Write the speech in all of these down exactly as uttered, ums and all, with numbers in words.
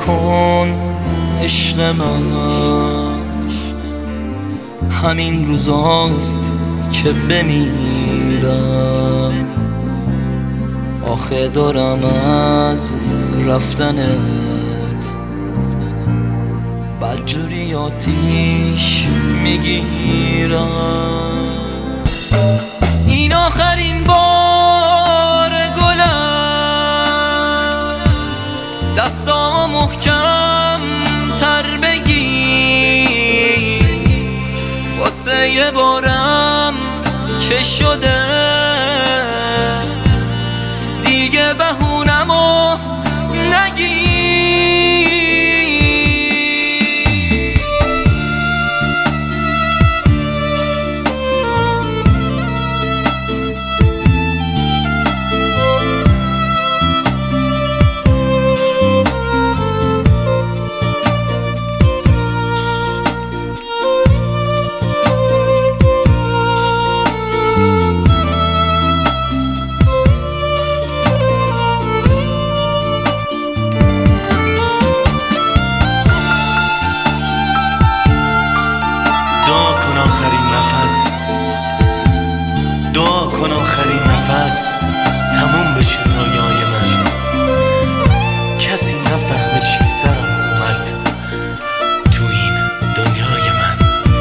نکن عشق من، همین روزاست که بمیرم. آخه دارم از رفتنت بدجوری آتیش میگیرم. این آخرین بار گلم، دستامو محکم تر بگیر، واسه یه بارم که شده دیگه بهونمو نگیر. آخرین نفس، دعا کن آخرین نفس تموم بشه رویای من. کسی نفهمه چی سرم اومد تو این دنیای من.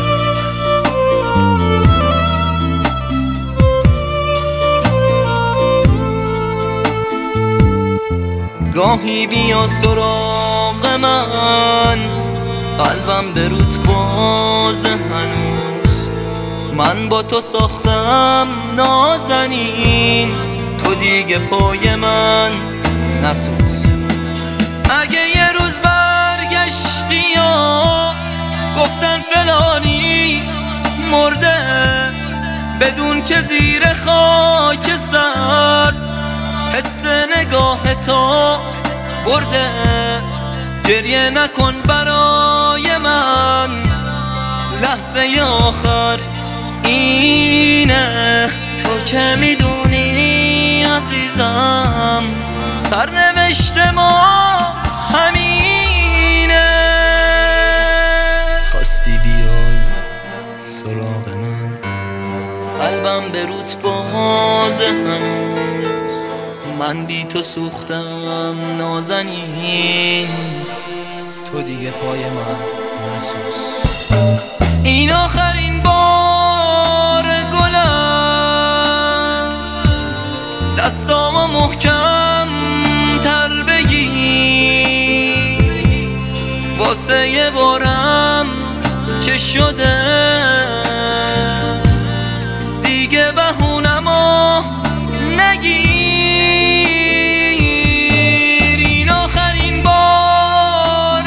گاهی بیا سراغ من، قلبم به روت باز هنوز. من با تو ساختم نازنین، تو دیگه پای من نسوز. اگه یه روز برگشتی یا گفتن فلانی مرده، بدون که زیر خاک سر حس نگاه تو برده. گریه نکن برای من، لحظه آخر اینه. تو که میدونی عزیزم سرنوشت ما همینه. خواستی بیای سراغ من، قلبم به روت باز هنوز. من بی تو سوختم نازنین، تو دیگه پای من نسوز. این آخرین بار گلم، دستامو محکم تر بگیر، واسه یه بارم که شده دیگه بهونمو نگیر. این آخرین بار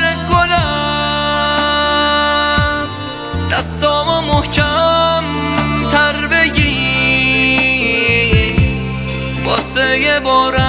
گلم، دستامو محکم تر بگیر، واسه یه بارم